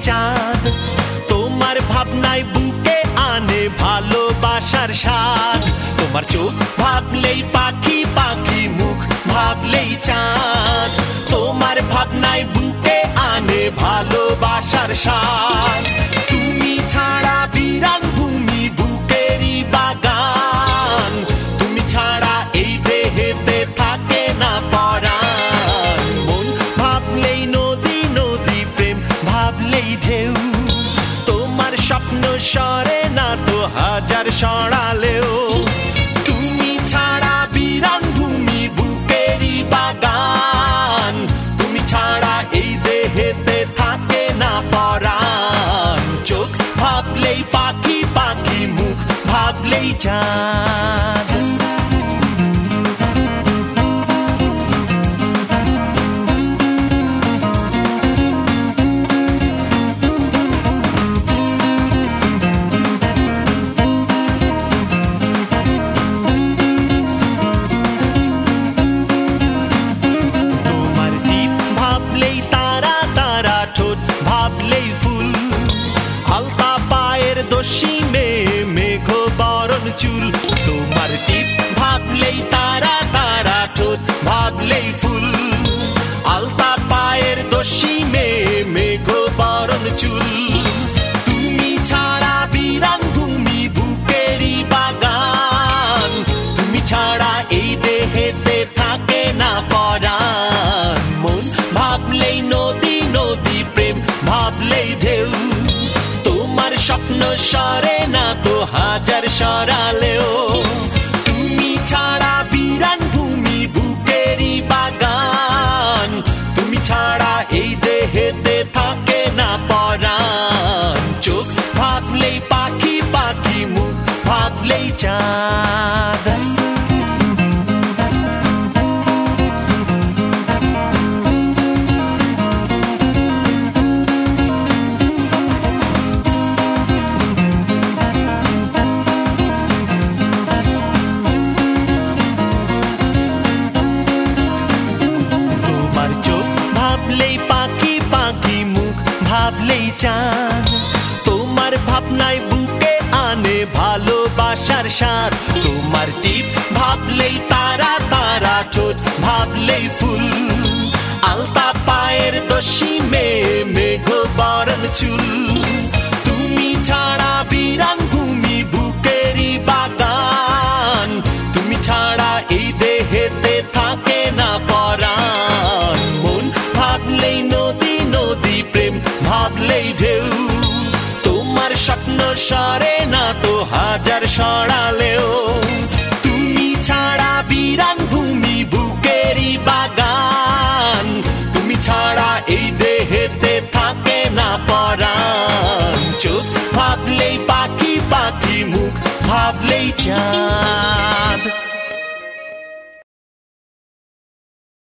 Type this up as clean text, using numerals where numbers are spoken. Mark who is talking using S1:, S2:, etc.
S1: চাঁদ তোমার ভাবনায় বুকে আনে ভালোবাসার স্বাদ তোমার চোখ ভাবলেই পাখি পাখি মুখ ভাবলেই চাঁদ তোমার ভাবনায় বুকে আনে ভালোবাসার স্বাদ তুমি ছাড়া বিরান ভূমি বুকেরই বাগান তুমি ছাড়া এই দেহেতে থাকে না পরাণ মন ভাবলেই নদী নদী প্রেম ভাবলেই ঢেউ তোমার স্বপ্ন সরে না তো হাজার সরালেও তুমি ছাড়া বিরান ভূমি বুকেরই বাগান তুমি ছাড়া এই দেহেতে থাকে না পরাণ চোখ ভাবলেই পাখি পাখি মুখ ভাবলেই চাঁদ ভাবলেই ফুল আলতা পায়ের দোষী মেয়ে মেঘ বরণ চুল তোমার টিপ ভাবলেই তারা তারা ঠোঁট ভাবলেই ফুল আলতা পায়ের দোষী মেয়ে মেঘ বরণ চুল তুমি ছাড়া বিরান ভূমি বুকেরই বাগান তুমি ছাড়া এই দেহেতে থাকে না পরাণ মন ভাবলেই নদী নদী প্রেম ভাবলেই ঢেউ তোমার স্বপ্ন সরে না তো হাজার সরালেও তুমি ছাড়া বিরান ভূমি বুকেরই বাগান তুমি ছাড়া এই দেহেতে থাকে না পরাণ চোখ ভাবলেই পাখি পাখি মুখ ভাবলেই চাঁদ ভাবলেই পাখি পাখি মুখ ভাবলেই চাঁদ তোমার ভাবনায় বুকে আনে ভালোবাসার স্বাদ তোমার টিপ ভাবলেই তারা তারা ঠোঁট ভাবলেই ফুল আলতা পায়ের দোষী মেয়ে মেঘ বরণ চুল তুমি ছাড়া বিরান ভূমি বুকেরই বাগান তুমি ছাড়া এই দেহেতে থাকে না পরাণ মন ভাবলেই নদী নদী প্রেম ভাবলেই ঢেউ তোমার স্বপ্ন সরে না তো হাজার সরালেও তুমি ছাড়া বিরান ভূমি বুকেরই বাগান তুমি ছাড়া এই দেহেতে থাকে না পরাণ চোখ ভাবলেই পাখি পাখি মুখ ভাবলেই চাঁদ